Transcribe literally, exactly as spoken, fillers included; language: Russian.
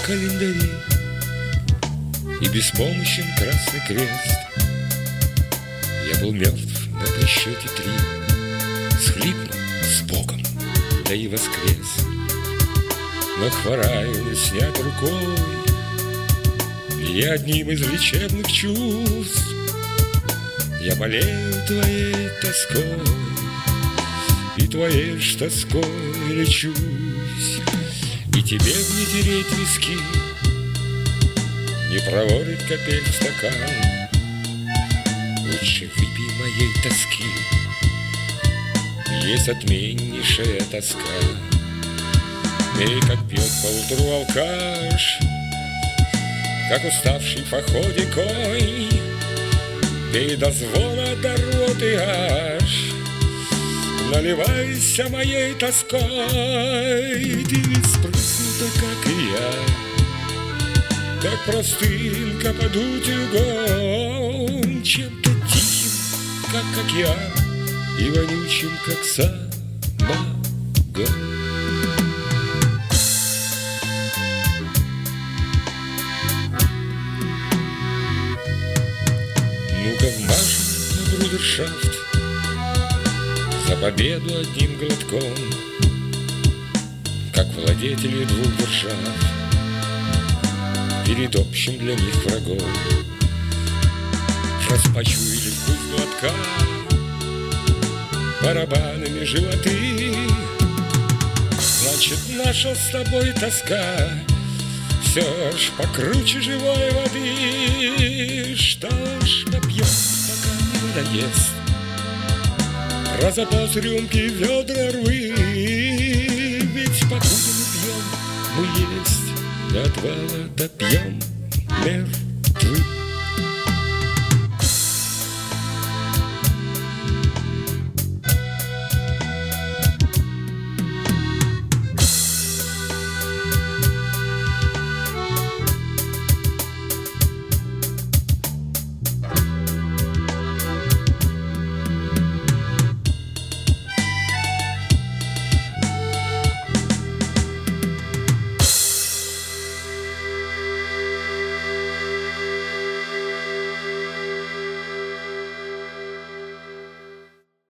календари, и беспомощен красный крест. Я был мертв на присчете три, схлипнул с Богом, да и воскрес. Но хвораю, снят рукой, я одним из лечебных чувств. Я болею твоей тоской, и твоей ж тоской лечусь. И тебе не тереть виски, не проводить капель в стакан. Лучше выпей моей тоски, есть отменнейшая тоска. Пей, как пьет поутру алкаш, как уставший в походе конь. Пей до звона, до роты аж, наливайся моей тоской. Ты ведь спрыснута, как и я, как простынка под утюгом, чем-то тихим, как океан, и вонючим, как самогон. Ну-ка вмажем на брудершафт за победу одним глотком, как владетели двух держав перед общим для них врагом. Распочуяли вкус глотка барабанами животы, значит, наша с тобой тоска все ж покруче живой воды. Что ж, попьем, пока не надоест, про запас рюмки ведра рвы. Ведь покуда мы пьем, мы есть до отвала допьем мер.